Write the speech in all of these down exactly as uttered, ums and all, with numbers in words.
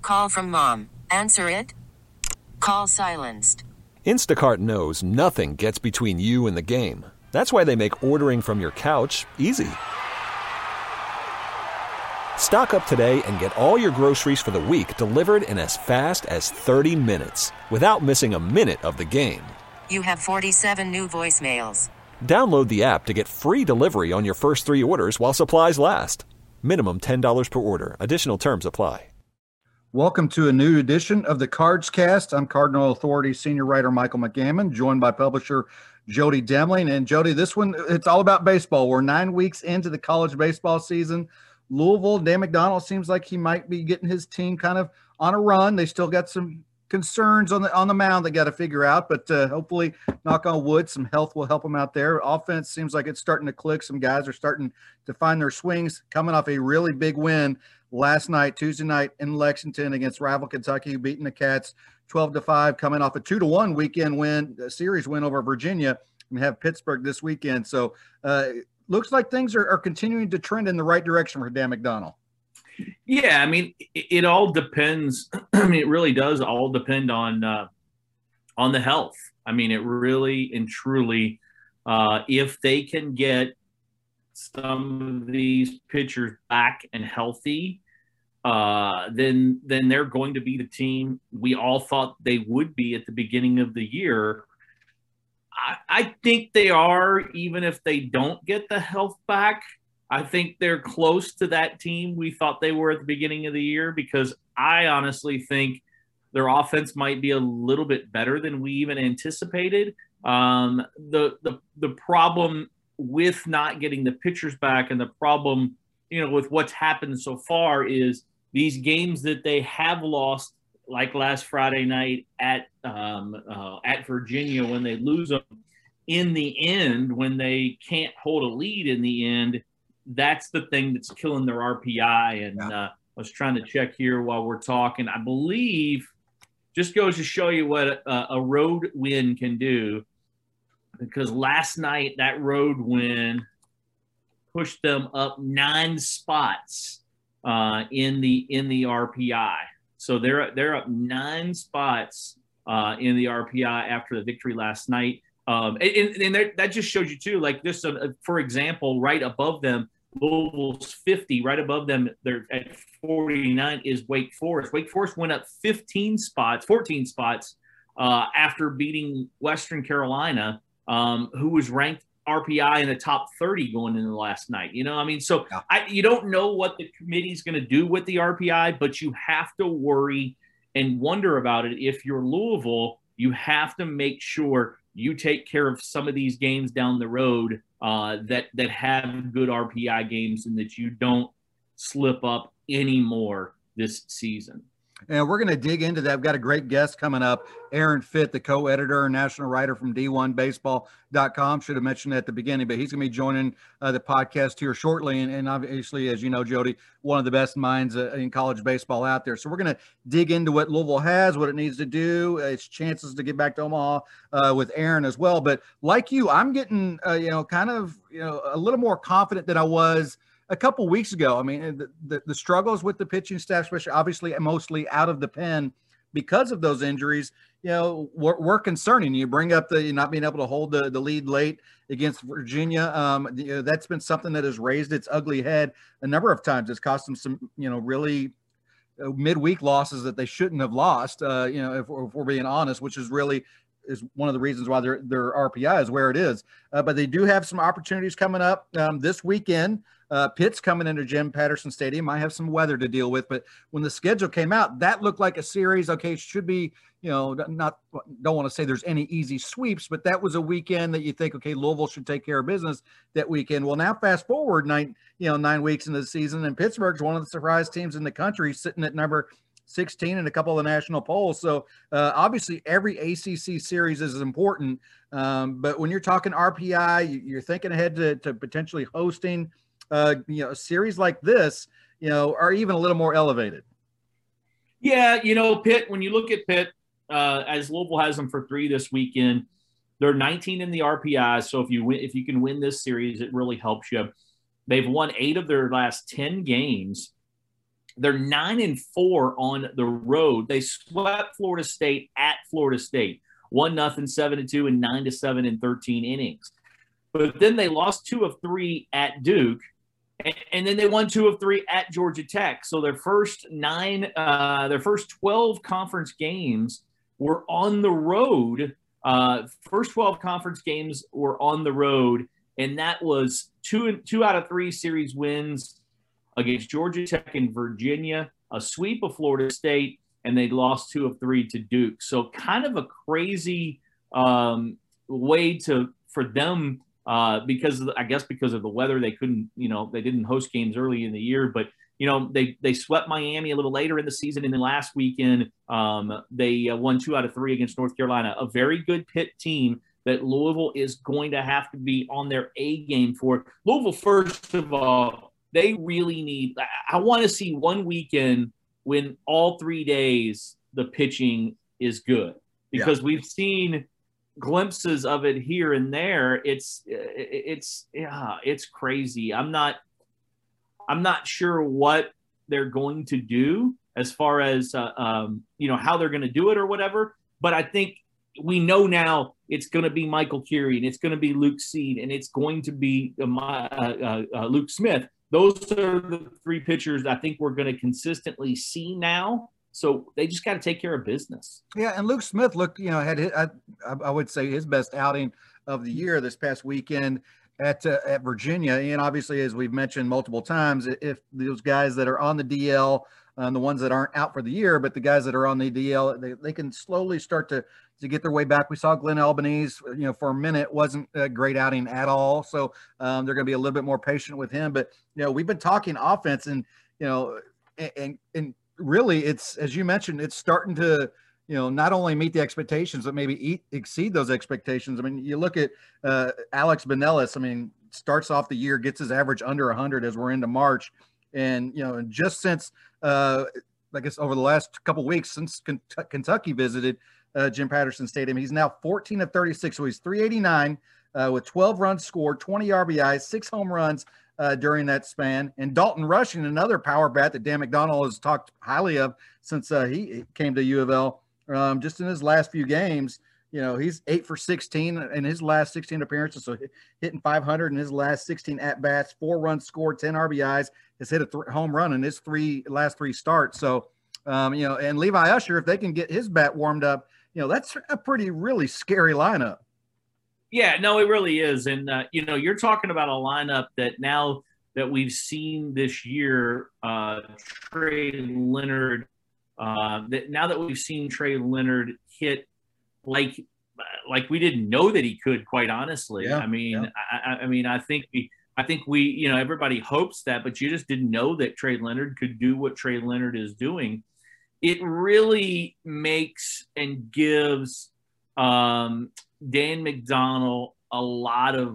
Call from mom. Answer it. Call silenced. Instacart knows nothing gets between you and the game. That's why they make ordering from your couch easy. Stock up today and get all your groceries for the week delivered in as fast as thirty minutes without missing a minute of the game. You have forty-seven new voicemails. Download the app to get free delivery on your first three orders while supplies last. Minimum ten dollars per order. Additional terms apply. Welcome to a new edition of the Cards Cast. I'm Cardinal Authority senior writer Michael McGammon, joined by publisher Jody Demling. And Jody, this one, it's all about baseball. We're nine weeks into the college baseball season. Louisville, Dan McDonnell seems like he might be getting his team kind of on a run. They still got some concerns on the on the mound they got to figure out, but uh, hopefully, knock on wood, some health will help them out there. Offense seems like it's starting to click. Some guys are starting to find their swings, coming off a really big win last night, Tuesday night in Lexington against rival Kentucky, beating the Cats twelve to five, coming off a two to one weekend win, a series win over Virginia, and have Pittsburgh this weekend. So uh, looks like things are, are continuing to trend in the right direction for Dan McDonnell. Yeah, I mean, it, it all depends. I mean, it really does all depend on uh, on the health. I mean, it really and truly, uh, if they can get some of these pitchers back and healthy, uh, then then they're going to be the team we all thought they would be at the beginning of the year. I, I think they are, even if they don't get the health back. I think they're close to that team we thought they were at the beginning of the year, because I honestly think their offense might be a little bit better than we even anticipated. Um, the the the problem with not getting the pitchers back, and the problem, you know, with what's happened so far, is these games that they have lost, like last Friday night at um, uh, at Virginia, when they lose them in the end, when they can't hold a lead in the end. That's the thing that's killing their R P I. And yeah. uh, I was trying to check here while we're talking. I believe, just goes to show you what a, a road win can do, because last night that road win pushed them up nine spots uh, in the in the R P I. So they're they're up nine spots uh, in the R P I after the victory last night. Um, and and that just shows you too, like this, uh, for example, right above them, Louisville's fifty, right above them, they're at forty-nine, is Wake Forest. Wake Forest went up fifteen spots, fourteen spots uh, after beating Western Carolina, um, who was ranked R P I in the top thirty going into last night. You know, I mean, so yeah. I, you don't know what the committee's going to do with the R P I, but you have to worry and wonder about it. If you're Louisville, you have to make sure you take care of some of these games down the road uh, that that have good R P I games, and that you don't slip up anymore this season. And we're going to dig into that. I've got a great guest coming up, Aaron Fitt, the co-editor and national writer from D one baseball dot com. Should have mentioned that at the beginning, but he's going to be joining uh, the podcast here shortly. And, and obviously, as you know, Jody, one of the best minds uh, in college baseball out there. So we're going to dig into what Louisville has, what it needs to do, uh, its chances to get back to Omaha uh, with Aaron as well. But like you, I'm getting, uh, you know, kind of, you know, a little more confident than I was a couple weeks ago. I mean, the, the, the struggles with the pitching staff, especially obviously mostly out of the pen because of those injuries, you know, were, were concerning. You bring up the not being able to hold the, the lead late against Virginia. Um, you know, that's been something that has raised its ugly head a number of times. It's cost them some, you know, really midweek losses that they shouldn't have lost, uh, you know, if, if we're being honest, which is really is one of the reasons why their, their R P I is where it is. Uh, but they do have some opportunities coming up um, this weekend. Uh, Pitt's coming into Jim Patterson Stadium. I have some weather to deal with, but when the schedule came out, that looked like a series. Okay, should be, you know, not, don't want to say there's any easy sweeps, but that was a weekend that you think, okay, Louisville should take care of business that weekend. Well, now fast forward nine, you know, nine weeks into the season, and Pittsburgh's one of the surprise teams in the country, sitting at number sixteen in a couple of the national polls. So uh, obviously every A C C series is important. Um, but when you're talking R P I, you're thinking ahead to, to potentially hosting, uh, you know, a series like this, you know, are even a little more elevated. Yeah. You know, Pitt, when you look at Pitt, uh, as Louisville has them for three this weekend, they're nineteen in the R P I. So if you win, if you can win this series, it really helps you. They've won eight of their last ten games. They're nine and four on the road. They swept Florida State at Florida State, one nothing, seven to two, and nine to seven in thirteen innings. But then they lost two of three at Duke, and, and then they won two of three at Georgia Tech. So their first nine, uh, their first twelve conference games were on the road. Uh, first twelve conference games were on the road, and that was two two out of three series wins against Georgia Tech and Virginia, a sweep of Florida State, and they lost two of three to Duke. So kind of a crazy um, way to for them uh, because of the, I guess because of the weather, they couldn't, you know, they didn't host games early in the year, but you know, they they swept Miami a little later in the season, and then last weekend um, they uh, won two out of three against North Carolina, a very good Pitt team that Louisville is going to have to be on their A game for. Louisville, first of all, they really need – I want to see one weekend when all three days the pitching is good because yeah. we've seen glimpses of it here and there. It's it's yeah, it's crazy. I'm not I'm not sure what they're going to do as far as uh, um, you know how they're going to do it or whatever. But I think we know now it's going to be Michael Curie and it's going to be Luke Seed and it's going to be uh, uh, uh, Luke Smith. Those are the three pitchers I think we're going to consistently see now. So they just got to take care of business. Yeah, and Luke Smith looked, you know, had his, I, I would say his best outing of the year this past weekend at uh, at Virginia. And obviously, as we've mentioned multiple times, if those guys that are on the D L and the ones that aren't out for the year, but the guys that are on the D L, they, they can slowly start to to get their way back. We saw Glenn Albanese, you know, for a minute wasn't a great outing at all. So um, they're going to be a little bit more patient with him. But, you know, we've been talking offense and, you know, and, and really it's, as you mentioned, it's starting to, you know, not only meet the expectations, but maybe eat, exceed those expectations. I mean, you look at uh, Alex Binelas, I mean, starts off the year, gets his average under one hundred as we're into March. And, you know, just since, uh, I guess over the last couple of weeks since Kentucky visited uh, Jim Patterson Stadium, he's now fourteen of thirty-six. So he's three eighty-nine uh, with twelve runs scored, twenty R B Is, six home runs uh, during that span. And Dalton Rushing, another power bat that Dan McDonnell has talked highly of since uh, he came to U of L, um, just in his last few games. You know, he's eight for sixteen in his last sixteen appearances, so hitting five hundred in his last sixteen at-bats, four runs scored, ten R B Is, has hit a th- home run in his three last three starts. So, um, you know, and Levi Usher, if they can get his bat warmed up, you know, that's a pretty really scary lineup. Yeah, no, it really is. And, uh, you know, you're talking about a lineup that now that we've seen this year, uh, Trey Leonard, uh, that now that we've seen Trey Leonard hit like like we didn't know that he could, quite honestly. Yeah, I mean, yeah. I, I mean, I think we, I think we, you know, everybody hopes that, but you just didn't know that Trey Leonard could do what Trey Leonard is doing. It really makes and gives um, Dan McDonnell a lot of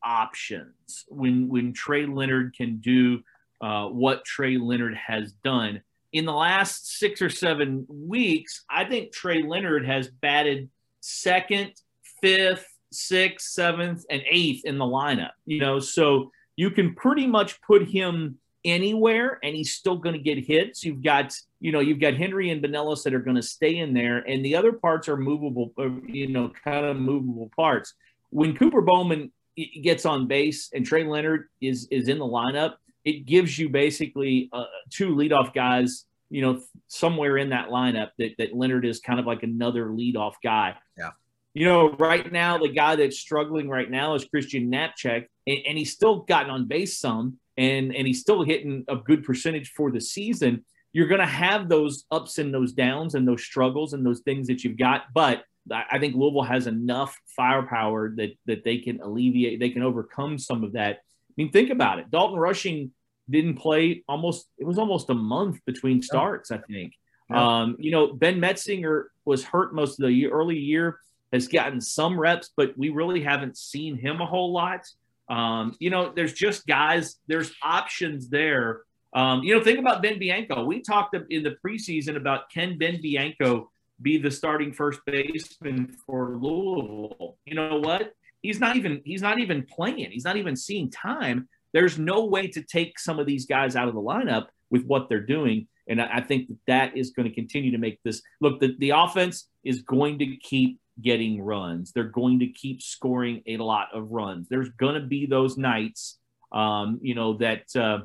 options when when Trey Leonard can do uh, what Trey Leonard has done. In the last six or seven weeks, I think Trey Leonard has batted second, fifth, sixth, seventh, and eighth in the lineup. You know, so you can pretty much put him anywhere, and he's still going to get hits. You've got, you know, you've got Henry and Binelas that are going to stay in there, and the other parts are movable, you know, kind of movable parts. When Cooper Bowman gets on base and Trey Leonard is is in the lineup, it gives you basically uh, two leadoff guys, you know, somewhere in that lineup that, that Leonard is kind of like another leadoff guy. Yeah. You know, right now, the guy that's struggling right now is Christian Knapczyk, and, and he's still gotten on base some, and, and he's still hitting a good percentage for the season. You're going to have those ups and those downs and those struggles and those things that you've got. But I think Louisville has enough firepower that, that they can alleviate, they can overcome some of that. I mean, think about it. Dalton Rushing didn't play almost – it was almost a month between starts, I think. Yeah. Um, you know, Ben Metzinger was hurt most of the year, early year, has gotten some reps, but we really haven't seen him a whole lot. Um, you know, there's just guys – there's options there. Um, you know, think about Ben Bianco. We talked in the preseason about can Ben Bianco be the starting first baseman for Louisville. You know what? He's not even he's not even playing. He's not even seeing time there's no way to take some of these guys out of the lineup with what they're doing. And I think that that is going to continue to make this look. The, the offense is going to keep getting runs. They're going to keep scoring a lot of runs. There's going to be those nights, um, you know, that uh,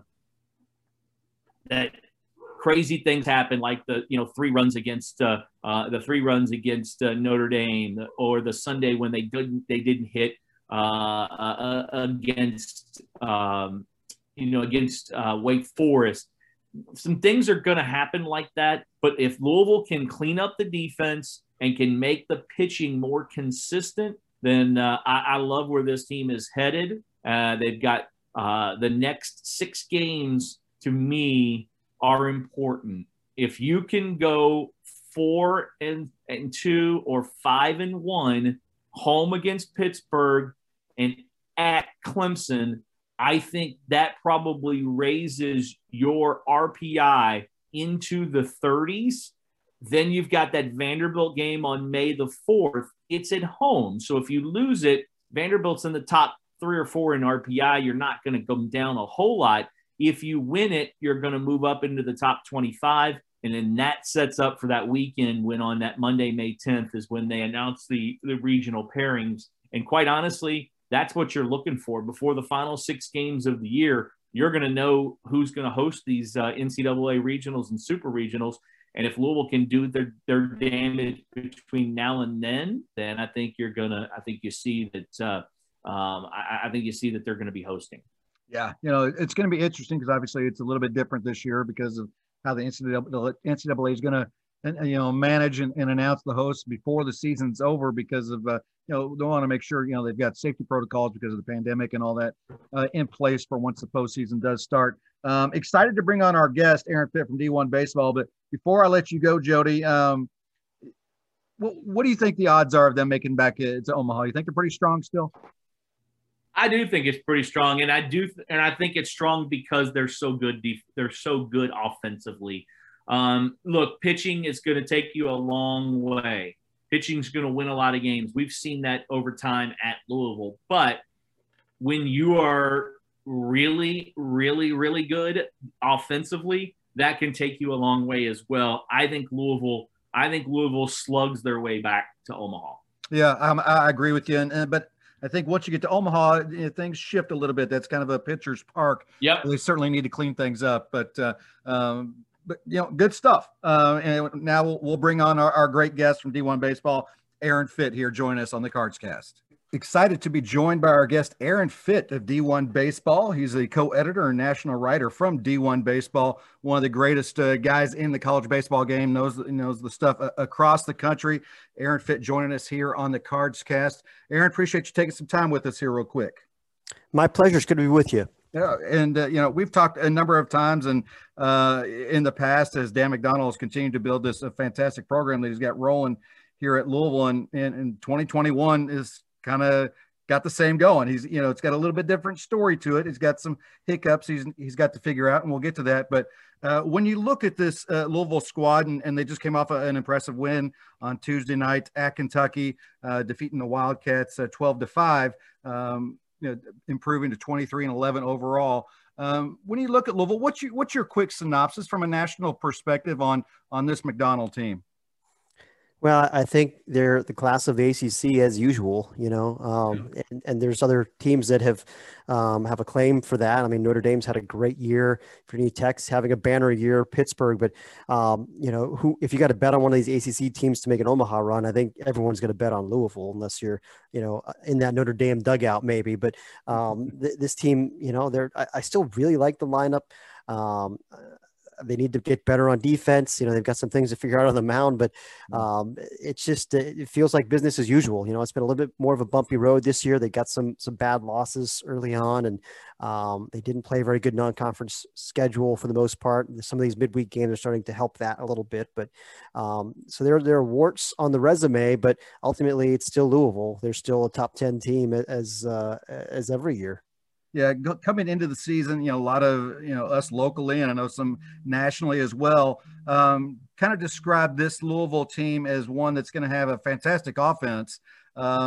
that crazy things happen, like the you know three runs against uh, uh, the three runs against uh, Notre Dame, or the Sunday when they didn't they didn't hit uh, uh, against um, you know against uh, Wake Forest. Some things are going to happen like that, but if Louisville can clean up the defense and can make the pitching more consistent, then uh, I, I love where this team is headed. Uh, they've got uh, the next six games, to me, are important. If you can go four and, and two or five and one, home against Pittsburgh and at Clemson, I think that probably raises your R P I into the thirties. Then you've got that Vanderbilt game on May the fourth. It's at home. So if you lose it, Vanderbilt's in the top three or four in R P I. You're not going to come down a whole lot. If you win it, you're going to move up into the top twenty-five. And then that sets up for that weekend when on that Monday, May tenth, is when they announce the, the regional pairings. And quite honestly, that's what you're looking for. Before the final six games of the year, you're going to know who's going to host these uh, N C double A regionals and super regionals. And if Louisville can do their, their damage between now and then, then I think you're going to, I think you see that, uh, um, I, I think you see that they're going to be hosting. Yeah. You know, it's going to be interesting because obviously it's a little bit different this year because of how the N C double A is going to, you know, manage and, and announce the hosts before the season's over because of, uh, you know, they want to make sure, you know, they've got safety protocols because of the pandemic and all that uh, in place for once the postseason does start. Um, excited to bring on our guest, Aaron Fitt from D one Baseball. But before I let you go, Jody, um, what, what do you think the odds are of them making back to Omaha? You think they're pretty strong still? I do think it's pretty strong, and I do, and I think it's strong because they're so good. Def- they're so good offensively. Um, look, pitching is going to take you a long way. Pitching's going to win a lot of games. We've seen that over time at Louisville. But when you are really, really, really good offensively, that can take you a long way as well. I think Louisville. I think Louisville slugs their way back to Omaha. Yeah, um, I agree with you. And, and but I think once you get to Omaha, you know, things shift a little bit. That's kind of a pitcher's park. Yep. They certainly need to clean things up. But uh, um, but you know, good stuff. Uh, and now we'll, we'll bring on our, our great guest from D one Baseball, Aaron Fitt, here join us on the Cards Cast. Excited to be joined by our guest, Aaron Fitt of D one Baseball. He's a co-editor and national writer from D one Baseball, one of the greatest uh, guys in the college baseball game, knows, knows the stuff uh, across the country. Aaron Fitt joining us here on the Cards Cast. Aaron, appreciate you taking some time with us here real quick. My pleasure. It's good to be with you. Yeah, and uh, you know, we've talked a number of times, and uh, in the past, as Dan McDonnell has continued to build this a fantastic program that he's got rolling here at Louisville, and in twenty twenty-one is kind of got the same going. He's, you know, it's got a little bit different story to it. He's got some hiccups he's he's got to figure out, and we'll get to that. But uh, when you look at this uh, Louisville squad, and, and they just came off a, an impressive win on Tuesday night at Kentucky, uh, defeating the Wildcats uh, twelve to five. Um, You know, improving to twenty-three and eleven overall. Um, when you look at Louisville, what's your what's your quick synopsis from a national perspective on on this McDonnell team? Well, I think they're the class of the A C C as usual, you know, um, yeah. and, and there's other teams that have um, have a claim for that. I mean, Notre Dame's had a great year. Virginia Tech's having a banner year, Pittsburgh. But, um, you know, who if you got to bet on one of these A C C teams to make an Omaha run, I think everyone's going to bet on Louisville unless you're, you know, in that Notre Dame dugout maybe. But um, th- this team, you know, they're I, I still really like the lineup. Um, They need to get better on defense. You know, they've got some things to figure out on the mound, but um, it's just, it feels like business as usual. You know, it's been a little bit more of a bumpy road this year. They got some, some bad losses early on, and um, they didn't play a very good non-conference schedule for the most part. Some of these midweek games are starting to help that a little bit, but um, so there, there are warts on the resume, but ultimately it's still Louisville. They're still a top ten team as, uh, as every year. Yeah, go, coming into the season, you know, a lot of, you know, us locally, and I know some nationally as well, um, kind of describe this Louisville team as one that's going to have a fantastic offense. Um,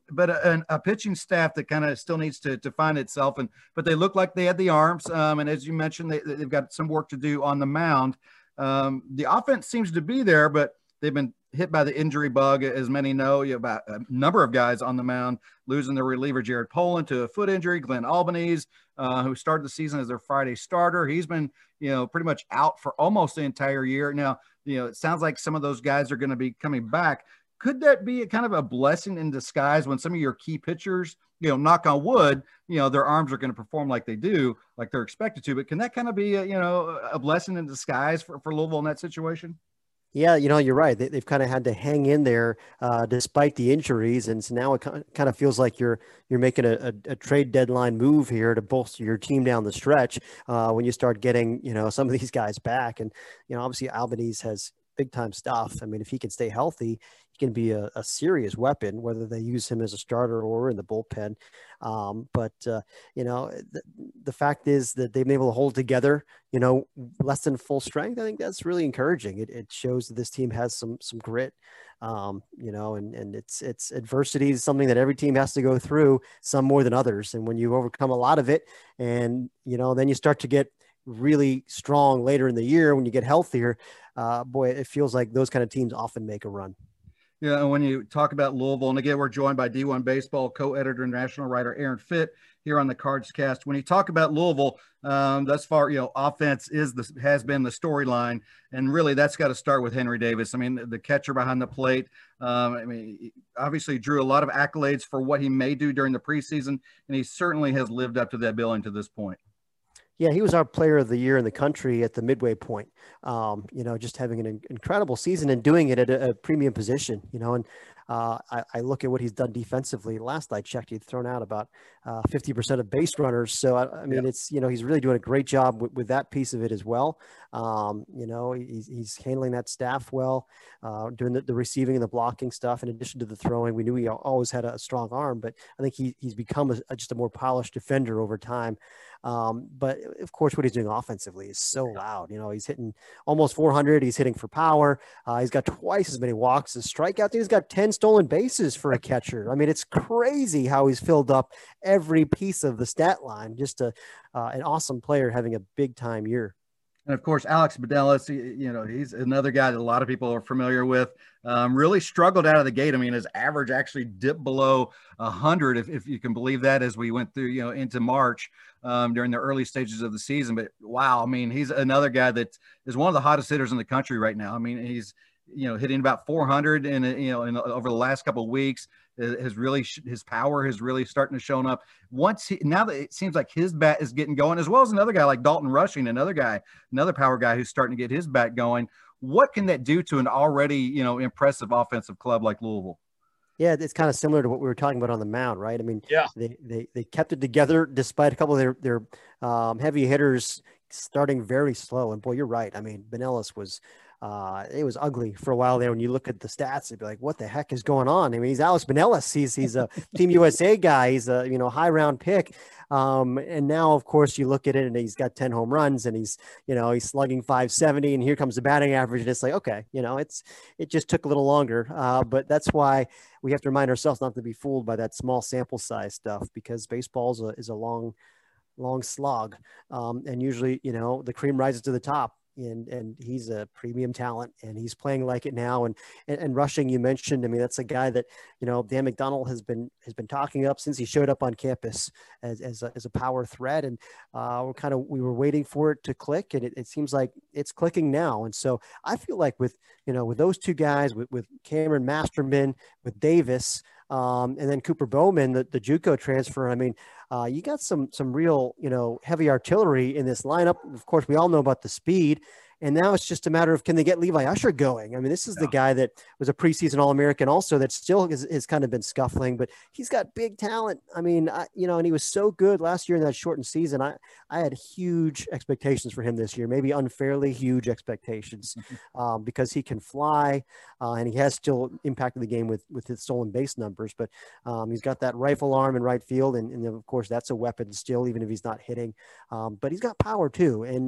but a, a pitching staff that kind of still needs to, to find itself. And but they look like they had the arms. Um, and as you mentioned, they, they've got some work to do on the mound. Um, the offense seems to be there, but they've been hit by the injury bug, as many know. You have about a number of guys on the mound losing their reliever Jared Poland to a foot injury. Glenn Albanese, uh, who started the season as their Friday starter, he's been, you know, pretty much out for almost the entire year. Now, you know, it sounds like some of those guys are going to be coming back. Could that be a kind of a blessing in disguise when some of your key pitchers, you know, knock on wood, you know, their arms are going to perform like they do, like they're expected to, but can that kind of be a, you know, a blessing in disguise for, for Louisville in that situation? Yeah, you know, you're right. They, they've kind of had to hang in there uh, despite the injuries, and so now it kind of feels like you're you're making a, a, a trade deadline move here to bolster your team down the stretch uh, when you start getting, you know, some of these guys back. And you know, obviously Albanese has big time stuff. I mean, if he can stay healthy, he can be a, a serious weapon, whether they use him as a starter or in the bullpen. Um, but, uh, you know, the, the fact is that they've been able to hold together, you know, less than full strength. I think that's really encouraging. It, it shows that this team has some, some grit, um, you know, and, and it's, it's adversity is something that every team has to go through, some more than others. And when you overcome a lot of it and, you know, then you start to get really strong later in the year when you get healthier, uh, boy, it feels like those kind of teams often make a run. Yeah, and when you talk about Louisville, and again, we're joined by D one Baseball co-editor and national writer Aaron Fitt here on the Cards Cast. When you talk about Louisville, um, thus far, you know, offense is the has been the storyline, and really that's got to start with Henry Davis. I mean, the, the catcher behind the plate. Um, I mean, obviously drew a lot of accolades for what he may do during the preseason, and he certainly has lived up to that billing to this point. Yeah, he was our player of the year in the country at the midway point. Um, you know, just having an incredible season and doing it at a, a premium position, you know, and uh, I, I look at what he's done defensively. Last I checked, he'd thrown out about uh, fifty percent of base runners. So, I, I mean, yeah. it's, you know, he's really doing a great job with, with that piece of it as well. Um, you know, he's, he's handling that staff well, uh, doing the, the receiving and the blocking stuff. In addition to the throwing, we knew he always had a strong arm, but I think he, he's become a, a, just a more polished defender over time. Um, but of course, what he's doing offensively is so loud. You know, he's hitting almost four hundred. He's hitting for power. Uh, he's got twice as many walks as strikeouts. He's got ten stolen bases for a catcher. I mean, it's crazy how he's filled up every piece of the stat line. Just a, uh, an awesome player having a big time year. And of course, Alex Bedelis, you know, he's another guy that a lot of people are familiar with. Um, really struggled out of the gate. I mean, his average actually dipped below one hundred, if, if you can believe that, as we went through, you know, into March um, during the early stages of the season. But wow, I mean, he's another guy that is one of the hottest hitters in the country right now. I mean, he's, you know, hitting about four hundred in, you know, in, over the last couple of weeks. Has really, his power has really starting to show up. Once he, now that it seems like his bat is getting going, as well as another guy like Dalton Rushing, another guy, another power guy who's starting to get his bat going. What can that do to an already, you know, impressive offensive club like Louisville? Yeah, it's kind of similar to what we were talking about on the mound, right? I mean, yeah, they they, they kept it together despite a couple of their their um, heavy hitters starting very slow. And boy, you're right. I mean, Benelis was. Uh, it was ugly for a while there. When you look at the stats, you'd be like, what the heck is going on? I mean, he's Alex Benelis. He's, he's a Team U S A guy. He's a, you know, high round pick. Um, and now of course you look at it and he's got ten home runs and he's, you know, he's slugging five seventy and here comes the batting average. And it's like, okay, you know, it's, it just took a little longer. Uh, but that's why we have to remind ourselves not to be fooled by that small sample size stuff, because baseball is a, is a long, long slog. Um, and usually, you know, the cream rises to the top. And and he's a premium talent, and he's playing like it now. And, and and Rushing, you mentioned, I mean, that's a guy that, you know, Dan McDonald has been has been talking up since he showed up on campus as as a, as a power threat. And uh, we're kind of we were waiting for it to click, and it, it seems like it's clicking now. And so I feel like with you know with those two guys, with with Cameron Masterman, with Davis. Um, and then Cooper Bowman, the, the JUCO transfer. I mean, uh, you got some some real, you know, heavy artillery in this lineup. Of course, we all know about the speed. And now it's just a matter of, can they get Levi Usher going? I mean, this is yeah. the guy that was a preseason All-American also that still has, has kind of been scuffling, but he's got big talent. I mean, I, you know, and he was so good last year in that shortened season. I, I had huge expectations for him this year, maybe unfairly huge expectations um, because he can fly uh, and he has still impacted the game with, with his stolen base numbers, but um, he's got that rifle arm in right field. And, and of course that's a weapon still, even if he's not hitting, um, but he's got power too. And,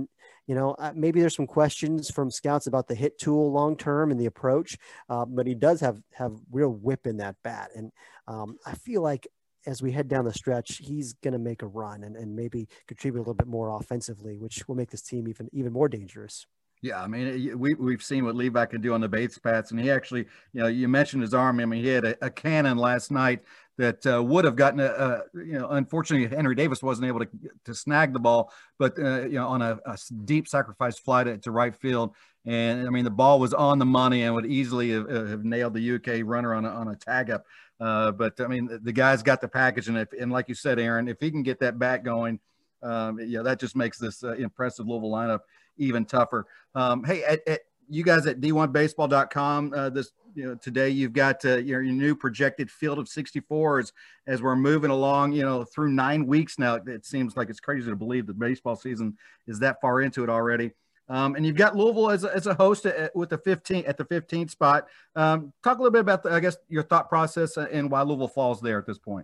you know, uh, maybe there's some questions from scouts about the hit tool long term and the approach, uh, but he does have have real whip in that bat, and um, I feel like as we head down the stretch, he's going to make a run and, and maybe contribute a little bit more offensively, which will make this team even even more dangerous. Yeah, I mean, we, we've seen what Levi can do on the base paths, and he actually, you know, you mentioned his arm. I mean, he had a, a cannon last night that uh, would have gotten a, a, you know, unfortunately, Henry Davis wasn't able to to snag the ball, but, uh, you know, on a, a deep sacrifice fly to, to right field. And, I mean, the ball was on the money and would easily have, have nailed the U K runner on a, on a tag up. Uh, but, I mean, the guy's got the package, and, if, and like you said, Aaron, if he can get that bat going, um, yeah, that just makes this uh, impressive Louisville lineup even tougher. Um, hey, at, at, you guys at D one baseball dot com, uh, this, you know, today you've got uh, your, your new projected field of sixty-fours as we're moving along, you know, through nine weeks now. It seems like it's crazy to believe the baseball season is that far into it already. Um, and you've got Louisville as a, as a host at, with the fifteenth at the fifteenth spot. Um, talk a little bit about, the, I guess, your thought process and why Louisville falls there at this point.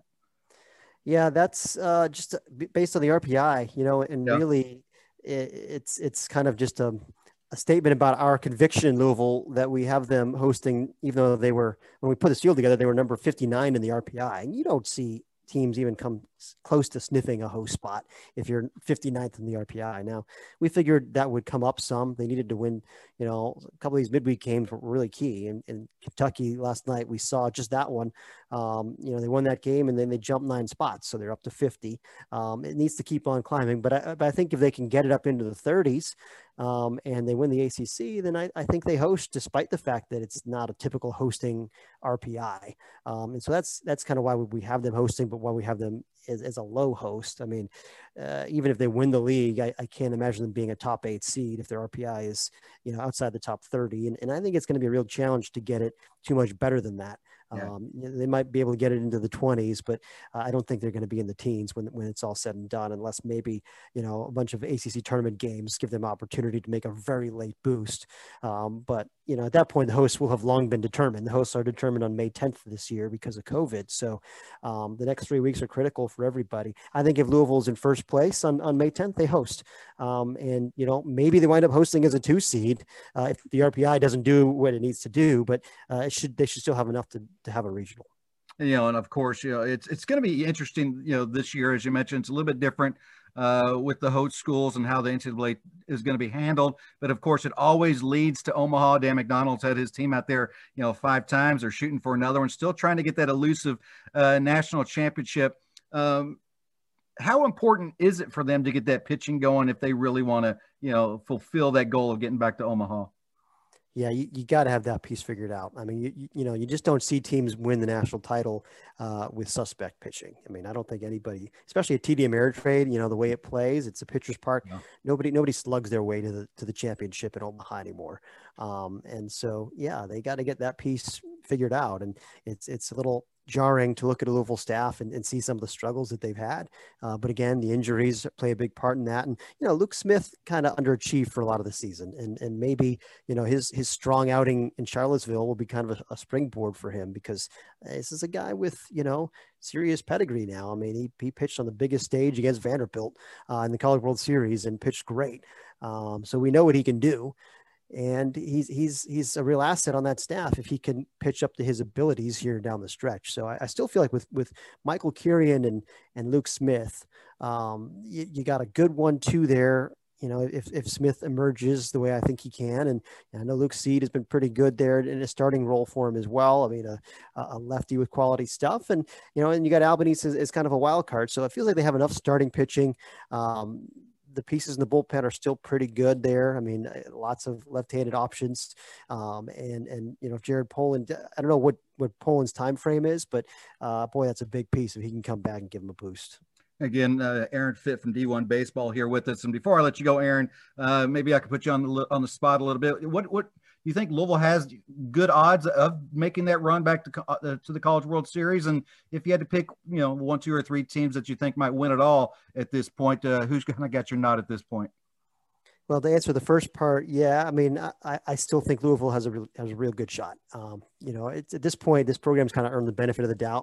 Yeah, that's uh, just based on the R P I, you know, and yeah. really it, it's it's kind of just a, a statement about our conviction in Louisville that we have them hosting, even though they were, when we put this field together, they were number fifty-nine in the R P I. And you don't see teams even come close to sniffing a host spot if you're fifty-ninth in the R P I. Now, we figured that would come up some. They needed to win, you know, a couple of these midweek games were really key. And in Kentucky last night, we saw just that one. Um, you know, they won that game and then they jumped nine spots. So they're up to fifty. Um, it needs to keep on climbing. But I, but I think if they can get it up into the thirties um, and they win the A C C, then I, I think they host, despite the fact that it's not a typical hosting R P I. Um, and so that's that's kind of why we have them hosting, but why we have them as, as a low host. I mean, uh, even if they win the league, I, I can't imagine them being a top eight seed if their R P I is, you know, outside the top thirty. And, and I think it's going to be a real challenge to get it too much better than that. Yeah. Um, they might be able to get it into the twenties, but uh, I don't think they're going to be in the teens when, when it's all said and done, unless maybe, you know, a bunch of A C C tournament games give them opportunity to make a very late boost. Um, but, you know, at that point, the hosts will have long been determined. The hosts are determined on May tenth this year because of COVID. So um, the next three weeks are critical for everybody. I think if Louisville's in first place on, on May tenth, they host. Um, and, you know, maybe they wind up hosting as a two seed uh, if the R P I doesn't do what it needs to do, but uh, it should, they should still have enough to, to have a regional. You know, and of course, you know, it's, it's going to be interesting, you know, this year, as you mentioned, it's a little bit different uh, with the host schools and how the N C double A is going to be handled. But of course, it always leads to Omaha. Dan McDonald's had his team out there, you know, five times. They're shooting for another one, still trying to get that elusive uh, national championship. Um, how important is it for them to get that pitching going if they really want to, you know, fulfill that goal of getting back to Omaha? Yeah, you, you got to have that piece figured out. I mean, you, you you know, you just don't see teams win the national title uh, with suspect pitching. I mean, I don't think anybody, especially a T D Ameritrade, you know, the way it plays, it's a pitcher's park. No. Nobody nobody slugs their way to the to the championship in Omaha anymore. Um, and so, yeah, they got to get that piece figured out. And it's it's a little jarring to look at a Louisville staff and, and see some of the struggles that they've had. Uh, but again, the injuries play a big part in that. And, you know, Luke Smith kind of underachieved for a lot of the season. And and maybe, you know, his his strong outing in Charlottesville will be kind of a, a springboard for him, because this is a guy with, you know, serious pedigree now. I mean, he, he pitched on the biggest stage against Vanderbilt uh, in the College World Series and pitched great. Um, so we know what he can do. And he's he's he's a real asset on that staff if he can pitch up to his abilities here down the stretch. So I, I still feel like with with Michael Kirian and and Luke Smith, um, you, you got a good one two there. You know, if if Smith emerges the way I think he can, and, and I know Luke Seed has been pretty good there in a starting role for him as well. I mean, a, a lefty with quality stuff, and you know, and you got Albanese as, as kind of a wild card. So it feels like they have enough starting pitching. Um, The pieces in the bullpen are still pretty good there. I mean, lots of left-handed options. Um, and, and, you know, Jared Poland, I don't know what, what Poland's time frame is, but uh, boy, that's a big piece if he can come back and give him a boost. Again, uh, Aaron Fitt from D one Baseball here with us. And before I let you go, Aaron, uh, maybe I could put you on the, on the spot a little bit. What, what, do you think Louisville has good odds of making that run back to uh, to the College World Series? And if you had to pick, you know, one, two, or three teams that you think might win it all at this point, uh, who's kind of got your nod at this point? Well, to answer the first part, yeah, I mean, I, I still think Louisville has a real, has a real good shot. Um, you know, it's, at this point, this program's kind of earned the benefit of the doubt.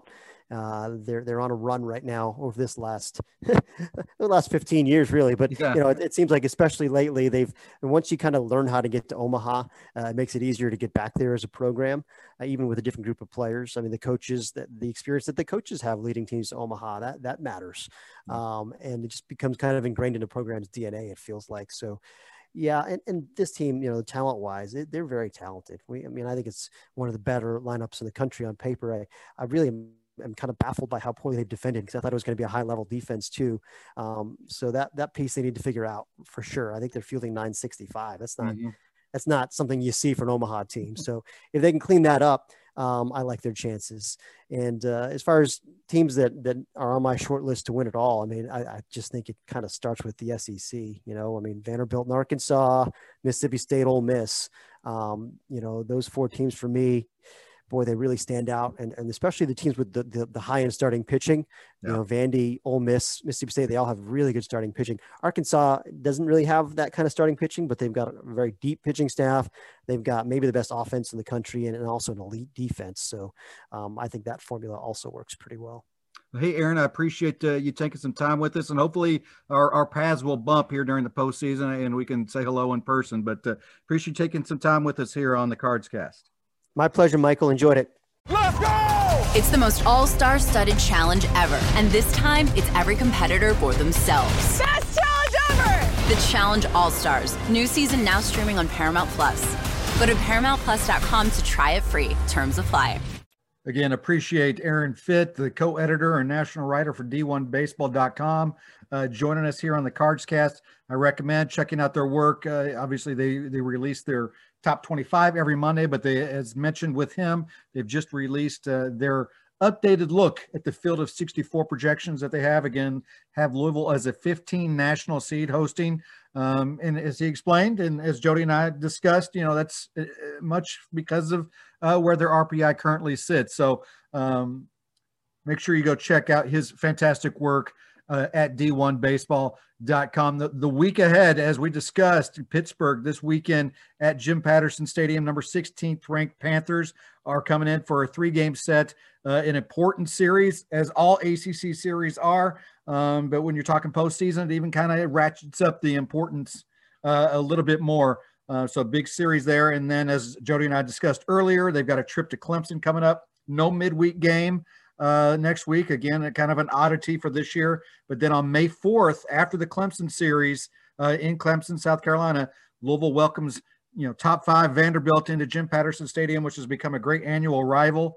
Uh, they're they're on a run right now over this last the last fifteen years, really. But Yeah. you know, it, it seems like especially lately they've. And once you kind of learn how to get to Omaha, uh, it makes it easier to get back there as a program, uh, even with a different group of players. I mean, the coaches, that the experience that the coaches have leading teams to Omaha, that that matters, um, and it just becomes kind of ingrained in the program's D N A. It feels like so. Yeah, and, and this team, you know, talent-wise, it, they're very talented. We, I mean, I think it's one of the better lineups in the country on paper. I, I really am, am kind of baffled by how poorly they've defended because I thought it was going to be a high-level defense too. Um, so that that piece they need to figure out for sure. I think they're fielding nine sixty-five. That's not Mm-hmm. that's not something you see for an Omaha team. So if they can clean that up, um, I like their chances. And uh, as far as teams that that are on my short list to win it all, I mean, I, I just think it kind of starts with the S E C. You know, I mean, Vanderbilt and Arkansas, Mississippi State, Ole Miss. Um, you know, those four teams for me, boy, they really stand out. And, and especially the teams with the, the, the high-end starting pitching, you Yeah. know, Vandy, Ole Miss, Mississippi State, they all have really good starting pitching. Arkansas doesn't really have that kind of starting pitching, but they've got a very deep pitching staff. They've got maybe the best offense in the country and, and also an elite defense. So um, I think that formula also works pretty well. Hey, Aaron, I appreciate uh, you taking some time with us, and hopefully our, our paths will bump here during the postseason and we can say hello in person. But uh, appreciate you taking some time with us here on the Cards Cast. My pleasure, Michael. Enjoyed it. Let's go! It's the most all-star studded challenge ever. And this time, it's every competitor for themselves. Best challenge ever! The Challenge All-Stars. New season now streaming on Paramount Plus. Go to paramount plus dot com to try it free. Terms apply. Again, appreciate Aaron Fitt, the co-editor and national writer for D one baseball dot com, uh, joining us here on the Cards Cast. I recommend checking out their work. Uh, obviously, they they release their top twenty-five every Monday, but they, as mentioned with him, they've just released uh, their updated look at the field of sixty-four projections that they have. Again, have Louisville as a fifteen national seed hosting. Um, and as he explained, and as Jody and I discussed, you know, that's uh, much because of uh, where their R P I currently sits. So um, make sure you go check out his fantastic work uh, at D one baseball dot com. The, the week ahead, as we discussed, Pittsburgh this weekend at Jim Patterson Stadium, number sixteenth ranked Panthers are coming in for a three-game set, uh, an important series, as all A C C series are. Um, but when you're talking postseason, it even kind of ratchets up the importance uh, a little bit more. Uh, so big series there. And then, as Jody and I discussed earlier, they've got a trip to Clemson coming up. No midweek game uh, next week. Again, kind of an oddity for this year. But then on May fourth, after the Clemson series uh, in Clemson, South Carolina, Louisville welcomes, you know, top five Vanderbilt into Jim Patterson Stadium, which has become a great annual rival.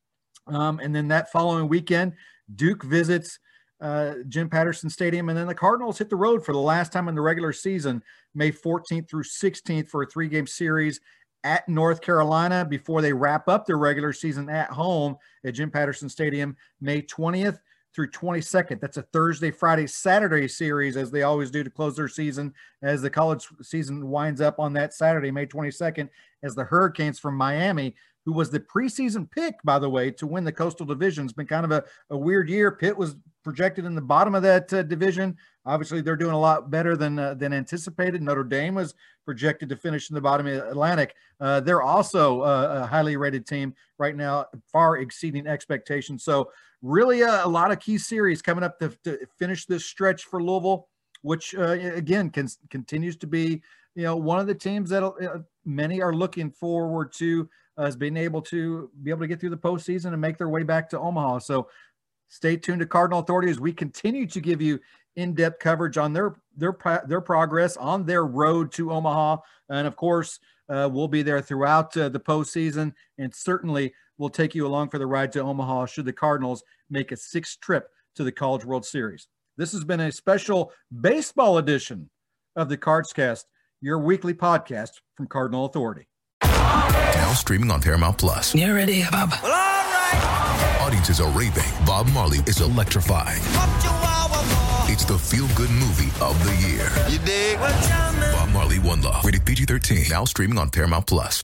Um, and then that following weekend, Duke visits uh, Jim Patterson Stadium, and then the Cardinals hit the road for the last time in the regular season, May fourteenth through sixteenth, for a three-game series at North Carolina before they wrap up their regular season at home at Jim Patterson Stadium, May twentieth through twenty-second. That's a Thursday, Friday, Saturday series, as they always do to close their season, as the college season winds up on that Saturday, May twenty-second, as the Hurricanes from Miami, who was the preseason pick, by the way, to win the Coastal Division. It's been kind of a, a weird year. Pitt was projected in the bottom of that uh, division. Obviously, they're doing a lot better than uh, than anticipated. Notre Dame was projected to finish in the bottom of the Atlantic. Uh, they're also uh, a highly rated team right now, far exceeding expectations. So really a, a lot of key series coming up to, to finish this stretch for Louisville, which, uh, again, can, continues to be, you know, one of the teams that uh, many are looking forward to uh, as being able to be able to get through the postseason and make their way back to Omaha. So stay tuned to Cardinal Authority as we continue to give you in-depth coverage on their their their progress on their road to Omaha, and of course, uh, we'll be there throughout uh, the postseason, and certainly we'll take you along for the ride to Omaha should the Cardinals make a sixth trip to the College World Series. This has been a special baseball edition of the Cards Cast, your weekly podcast from Cardinal Authority. Now streaming on Paramount Plus. You ready, Bob? Well, all right. Audiences are raving. Bob Marley is electrifying. It's the feel-good movie of the year. You dig? Bob Marley, One Love. Rated P G thirteen. Now streaming on Paramount Plus.